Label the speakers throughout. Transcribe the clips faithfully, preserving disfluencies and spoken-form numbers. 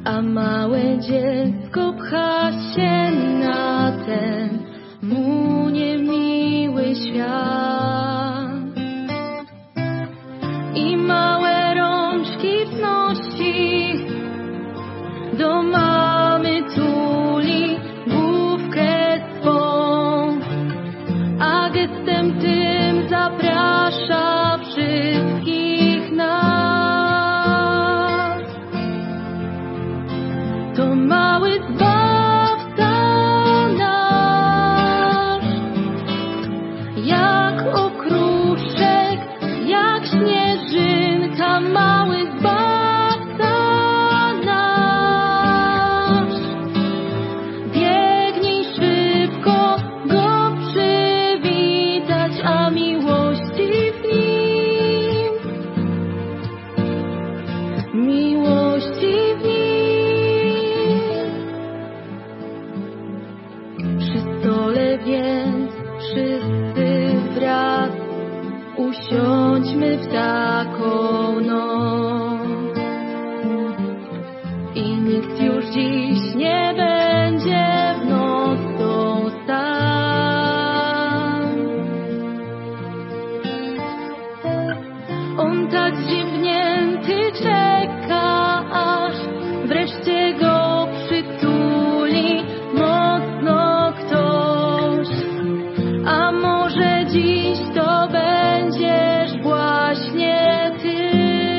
Speaker 1: a małe dziecko pcha się na ten mu niemiły świat. I małe rączki wznosi, do mamy tuli główkę swą, a gestem tym zaprasza wszystkich nas. To mały Zbawca nasz, jak okruszek, jak śnieżynka, mały Zbawca nasz. Biegnij szybko go przywitać, a miłości w nim, miłości w nim. Przy stole więc wszyscy wraz usiądźmy w taką noc. I nikt już dziś nie będzie w noc tą sam. On tak zziębnięty czeka, aż wreszcie go przytuli mocno ktoś. A może dziś to będziesz właśnie ty.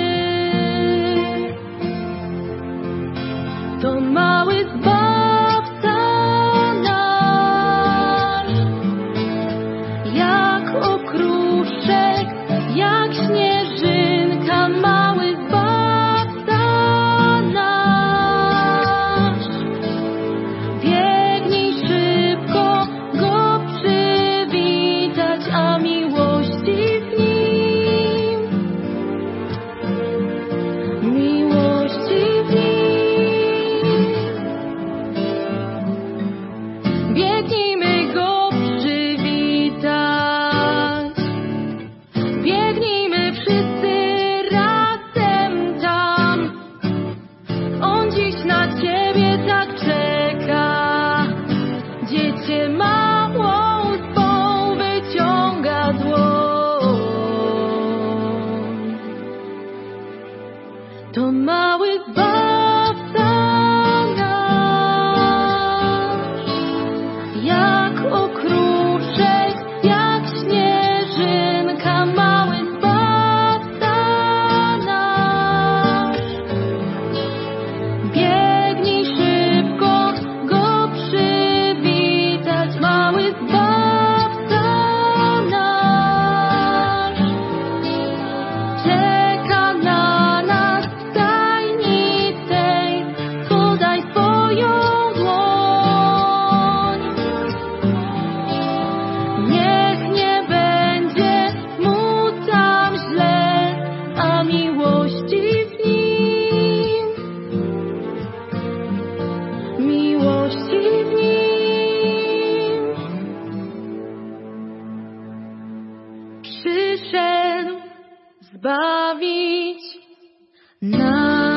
Speaker 1: To mały Zbawca nasz, jak okruszek, jak śnieżynka, mały Zbawca nasz. Biegnij szybko go przywitać, a miłości w nim, miłości w nim. Biegnijmy go przywitać, biegnijmy wszyscy razem tam. On dziś na ciebie tak czeka, dziecię małą swą wyciąga dłoń. To mały Zbawca nasz, jak okruszek, jak śnieżynka, mały Zbawca nasz. Biegnij szybko go przywitać, mały Zbawca nasz. Czeka na nas w stajni tej, podaj swoją dłoń. Niech nie będzie mu tam źle, a miłości w nim, miłości w nim. Przyszedł zbawić nas.